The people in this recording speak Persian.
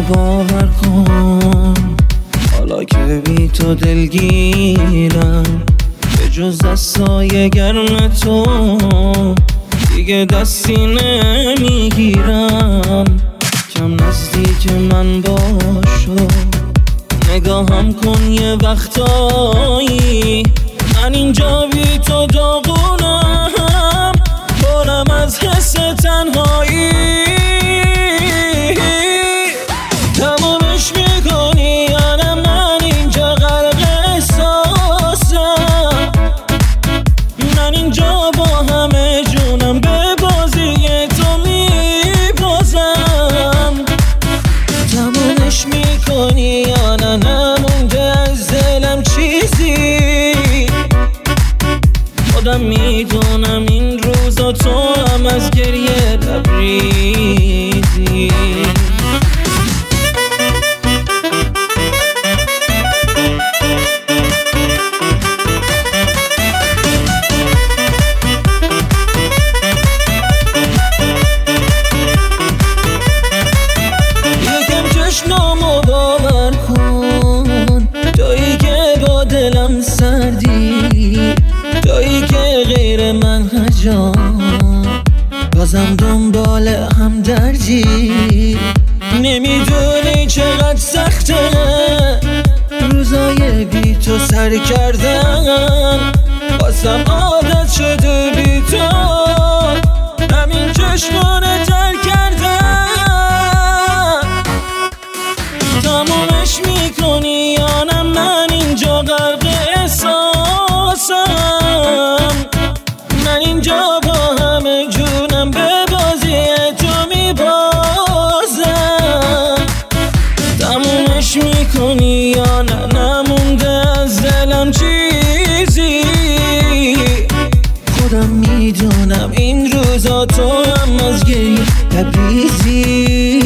باور کن حالا که بی تو دلگیرم، به جز دستای گرم تو دیگه دستی نمیگیرم. کم نزدیک من باشو، نگاهم کن یه وقتایی، من اینجا بی تو داغونم، پرم از حس تنهایی. تمومش میکنی یا نه؟ من اینجا غرق احساسم، من اینجا با همه جونم به بازی تو میبازم. تمومش میکنی یا نه؟ نمونده از دلم چیزی، خودم میدونم این روزا تو هم از گریه لبریزی. چشمامو باور کن، تویی که با دلم سردی، تویی که غیر من هر جا بازم دنبال هم دردی. نمیدونی چقدر سخته روزای بی تو سر کردن، بازم عادت شده بی تو همین چشمانه تر کردن. تمومش میکنی یا نه؟ من اینجا غرق احساسم، من اینجا با همه جونم به بازی تو میبازم. تمومش میکنی یا نه؟ نمونده از دلم چیزی، خودم میدونم این روزا تو هم از گریه لبریزی.